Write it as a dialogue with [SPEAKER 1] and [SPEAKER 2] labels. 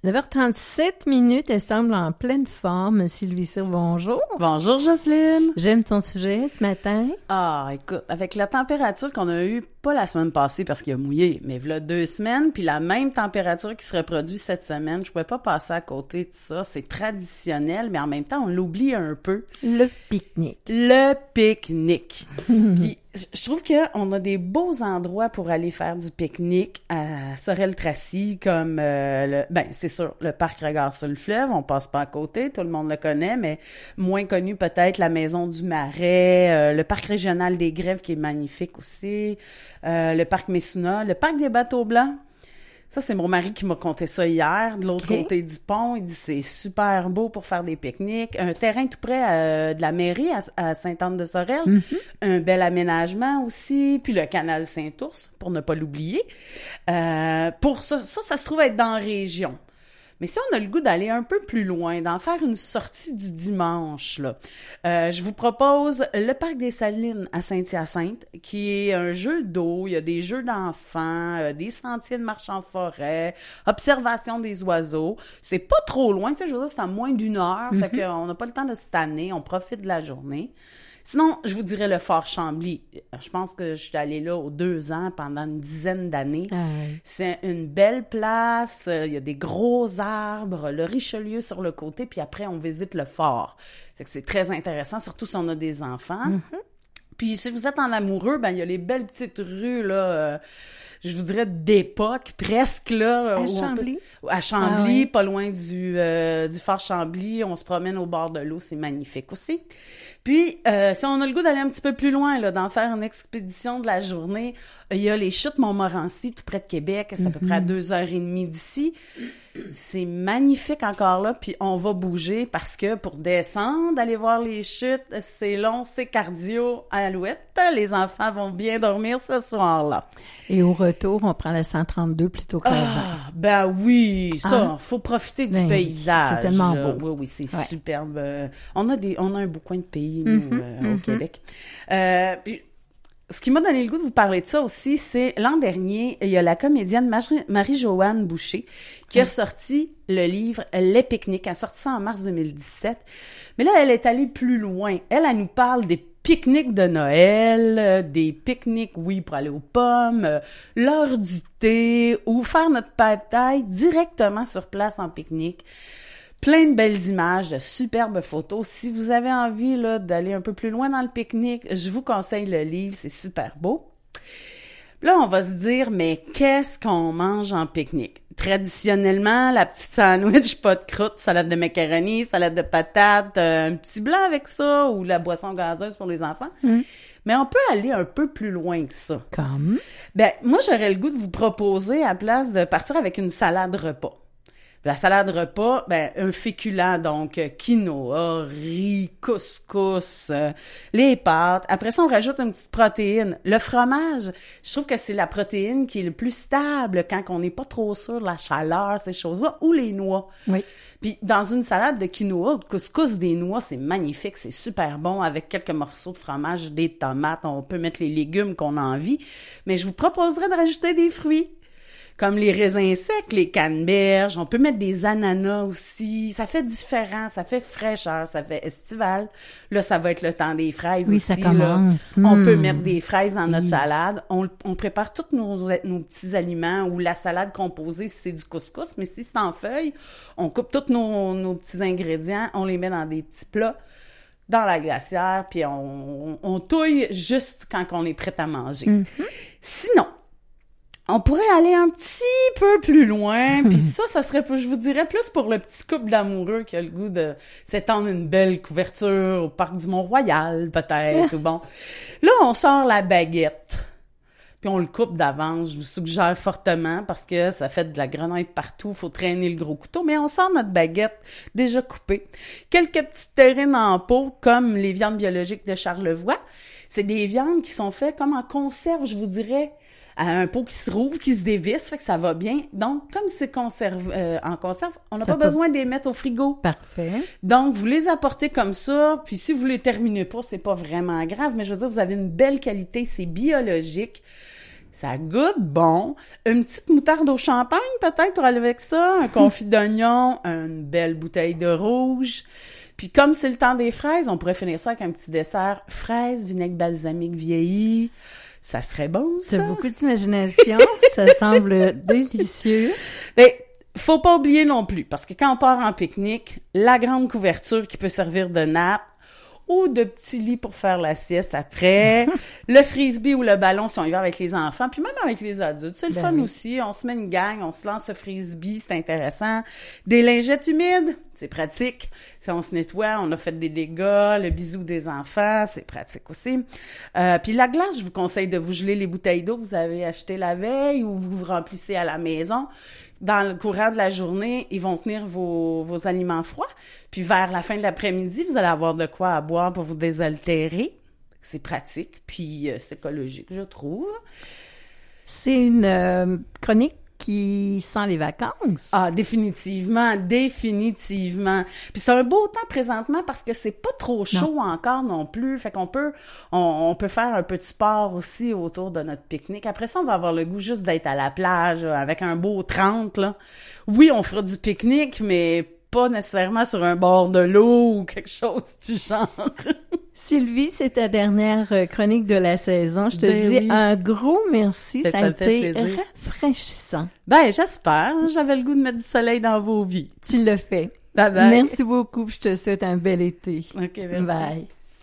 [SPEAKER 1] 9h37, elle semble en pleine forme. Sylvie Cyr, bonjour.
[SPEAKER 2] Bonjour Jocelyne.
[SPEAKER 1] J'aime ton sujet ce matin.
[SPEAKER 2] Ah, écoute, avec la température qu'on a eue, pas la semaine passée parce qu'il a mouillé, mais voilà 2 semaines, puis la même température qui se reproduit cette semaine, je pouvais pas passer à côté de ça. C'est traditionnel, mais en même temps, on l'oublie un peu.
[SPEAKER 1] Le pique-nique.
[SPEAKER 2] Le pique-nique. Puis, je trouve qu'on a des beaux endroits pour aller faire du pique-nique à Sorel-Tracy, comme, c'est sûr, le parc Regard sur le fleuve, on passe pas à côté, tout le monde le connaît, mais moins connu peut-être, la Maison du Marais, le parc régional des Grèves qui est magnifique aussi, le parc Messuna, le parc des Bateaux Blancs. Ça, c'est mon mari qui m'a conté ça hier, de l'autre côté du pont. Il dit c'est super beau pour faire des pique-niques. Un terrain tout près de la mairie à Sainte-Anne-de-Sorel. Mm-hmm. Un bel aménagement aussi. Puis le canal Saint-Ours, pour ne pas l'oublier. Pour ça se trouve être dans la région. Mais si on a le goût d'aller un peu plus loin, d'en faire une sortie du dimanche, là, je vous propose le parc des Salines à Saint-Hyacinthe, qui est un jeu d'eau. Il y a des jeux d'enfants, des sentiers de marche en forêt, observation des oiseaux. C'est pas trop loin, tu sais, je veux dire, c'est à moins d'1 heure, fait qu'on n'a pas le temps de se tanner, on profite de la journée. Sinon, je vous dirais le Fort Chambly. Je pense que je suis allée là aux 2 ans pendant une dizaine d'années. C'est une belle place. Il y a des gros arbres, le Richelieu sur le côté, puis après, on visite le fort. C'est très intéressant, surtout si on a des enfants. Mm-hmm. Puis si vous êtes en amoureux, il y a les belles petites rues, là, je vous dirais d'époque, presque, là.
[SPEAKER 1] À Chambly?
[SPEAKER 2] À Chambly, pas loin du Fort Chambly. On se promène au bord de l'eau, c'est magnifique aussi. Puis, si on a le goût d'aller un petit peu plus loin, là, d'en faire une expédition de la journée, il y a les chutes Montmorency, tout près de Québec, c'est à peu près à 2h30 d'ici. C'est magnifique encore là, puis on va bouger parce que pour descendre, aller voir les chutes, c'est long, c'est cardio à Alouette. Les enfants vont bien dormir ce soir-là.
[SPEAKER 1] Et au retour, on prend la 132 plutôt qu'avant.
[SPEAKER 2] Ah, ben oui, ça, faut profiter du paysage.
[SPEAKER 1] C'est tellement beau.
[SPEAKER 2] Oui, c'est superbe. On a un beau coin de pays, nous, au Québec. Puis, ce qui m'a donné le goût de vous parler de ça aussi, c'est l'an dernier, il y a la comédienne Marie-Joanne Boucher qui a sorti le livre « Les pique-niques ». Elle a sorti ça en mars 2017. Mais là, elle est allée plus loin. Elle nous parle des pique-niques de Noël, des pique-niques, pour aller aux pommes, l'heure du thé ou faire notre pâte-taille directement sur place en pique-nique. Plein de belles images, de superbes photos. Si vous avez envie là d'aller un peu plus loin dans le pique-nique, je vous conseille le livre, c'est super beau. Là, on va se dire, mais qu'est-ce qu'on mange en pique-nique? Traditionnellement, la petite sandwich, pas de croûte, salade de macaroni, salade de patates, un petit blanc avec ça ou la boisson gazeuse pour les enfants. Mais on peut aller un peu plus loin que ça.
[SPEAKER 1] Comme?
[SPEAKER 2] Moi, j'aurais le goût de vous proposer, à la place de partir avec une salade repas. La salade repas, un féculent, donc quinoa, riz, couscous, les pâtes. Après ça, on rajoute une petite protéine. Le fromage, je trouve que c'est la protéine qui est le plus stable quand on n'est pas trop sûr de la chaleur, ces choses-là, ou les noix.
[SPEAKER 1] Oui.
[SPEAKER 2] Puis dans une salade de quinoa, de couscous, des noix, c'est magnifique, c'est super bon avec quelques morceaux de fromage, des tomates, on peut mettre les légumes qu'on a envie. Mais je vous proposerais de rajouter des fruits. Comme les raisins secs, les canneberges, on peut mettre des ananas aussi. Ça fait différent, ça fait fraîcheur, ça fait estival. Là, ça va être le temps des fraises aussi.
[SPEAKER 1] Oui, ça commence.
[SPEAKER 2] Là. On peut mettre des fraises dans notre salade. On prépare tous nos petits aliments ou la salade composée si c'est du couscous. Mais si c'est en feuilles, on coupe tous nos petits ingrédients, on les met dans des petits plats, dans la glacière, puis on touille juste quand on est prêt à manger. Mm-hmm. Sinon, on pourrait aller un petit peu plus loin, puis ça serait, je vous dirais, plus pour le petit couple d'amoureux qui a le goût de s'étendre une belle couverture au parc du Mont-Royal, peut-être, ou bon. Là, on sort la baguette, puis on le coupe d'avance. Je vous suggère fortement, parce que ça fait de la grenouille partout, faut traîner le gros couteau, mais on sort notre baguette déjà coupée. Quelques petites terrines en pot, comme les viandes biologiques de Charlevoix. C'est des viandes qui sont faites comme en conserve, je vous dirais, à un pot qui se rouvre, qui se dévisse, fait que ça va bien. Donc, comme c'est en conserve, on n'a pas besoin de les mettre au frigo.
[SPEAKER 1] Parfait.
[SPEAKER 2] Donc, vous les apportez comme ça, puis si vous les terminez pas, c'est pas vraiment grave, mais je veux dire, vous avez une belle qualité, c'est biologique. Ça goûte bon. Une petite moutarde au champagne, peut-être, pour aller avec ça. Un confit d'oignon, une belle bouteille de rouge. Puis comme c'est le temps des fraises, on pourrait finir ça avec un petit dessert fraises, vinaigre balsamique vieilli. Ça serait bon, ça.
[SPEAKER 1] T'as beaucoup d'imagination. Ça semble délicieux.
[SPEAKER 2] Mais faut pas oublier non plus, parce que quand on part en pique-nique, la grande couverture qui peut servir de nappe, ou de petits lits pour faire la sieste après, le frisbee ou le ballon si on y va avec les enfants, puis même avec les adultes. C'est le fun aussi, on se met une gang, on se lance ce frisbee, c'est intéressant. Des lingettes humides, c'est pratique. Si on se nettoie, on a fait des dégâts, le bisou des enfants, c'est pratique aussi. Puis la glace, je vous conseille de vous geler les bouteilles d'eau que vous avez achetées la veille ou vous remplissez à la maison. Dans le courant de la journée, ils vont tenir vos aliments froids. Puis vers la fin de l'après-midi, vous allez avoir de quoi à boire pour vous désaltérer. C'est pratique, puis c'est écologique, je trouve.
[SPEAKER 1] C'est une chronique qui sent les vacances.
[SPEAKER 2] Ah, définitivement. Puis c'est un beau temps présentement parce que c'est pas trop chaud encore non plus. Fait qu'on peut, on peut faire un peu de sport aussi autour de notre pique-nique. Après ça, on va avoir le goût juste d'être à la plage avec un beau 30, là. Oui, on fera du pique-nique, mais pas nécessairement sur un bord de l'eau ou quelque chose du genre.
[SPEAKER 1] Sylvie, c'est ta dernière chronique de la saison. Je te dis
[SPEAKER 2] oui.
[SPEAKER 1] un gros merci. Ça a
[SPEAKER 2] me fait
[SPEAKER 1] été
[SPEAKER 2] plaisir.
[SPEAKER 1] rafraîchissant.
[SPEAKER 2] Ben, j'espère. J'avais le goût de mettre du soleil dans vos vies.
[SPEAKER 1] Tu l'as fait.
[SPEAKER 2] Bye bye.
[SPEAKER 1] Merci beaucoup. Je te souhaite un bel été.
[SPEAKER 2] OK, merci.
[SPEAKER 1] Bye.